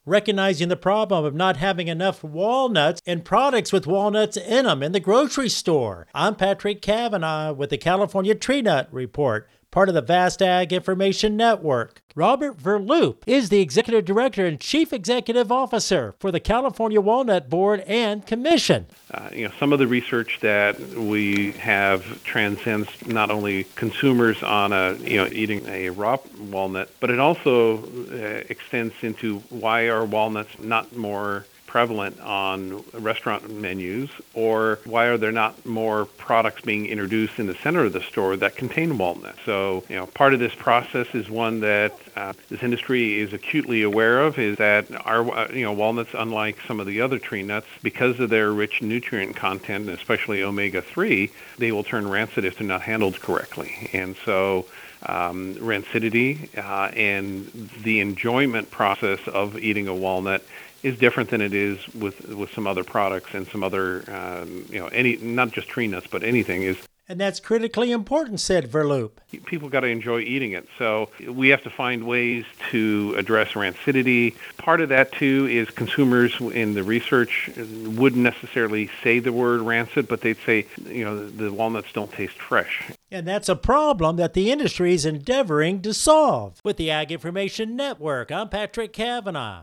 recognizing the problem of not having enough walnuts and products with walnuts in them in the grocery store. I'm Patrick Cavanaugh with the California Tree Nut Report, part of the Vast Ag Information Network. Robert Verloop is the Executive Director and Chief Executive Officer for the California Walnut Board and Commission. Some of the research that we have transcends not only consumers on eating a raw walnut, but it also extends into why are walnuts not more prevalent on restaurant menus, or why are there not more products being introduced in the center of the store that contain walnuts? So, part of this process is one that this industry is acutely aware of, is that our, walnuts, unlike some of the other tree nuts, because of their rich nutrient content, and especially omega-3, they will turn rancid if they're not handled correctly. And so rancidity and the enjoyment process of eating a walnut is different than it is with some other products and some other, not just tree nuts, but anything is. And that's critically important, said Verloop. People got to enjoy eating it. So we have to find ways to address rancidity. Part of that, too, is consumers in the research wouldn't necessarily say the word rancid, but they'd say, the walnuts don't taste fresh. And that's a problem that the industry is endeavoring to solve. With the Ag Information Network, I'm Patrick Cavanaugh.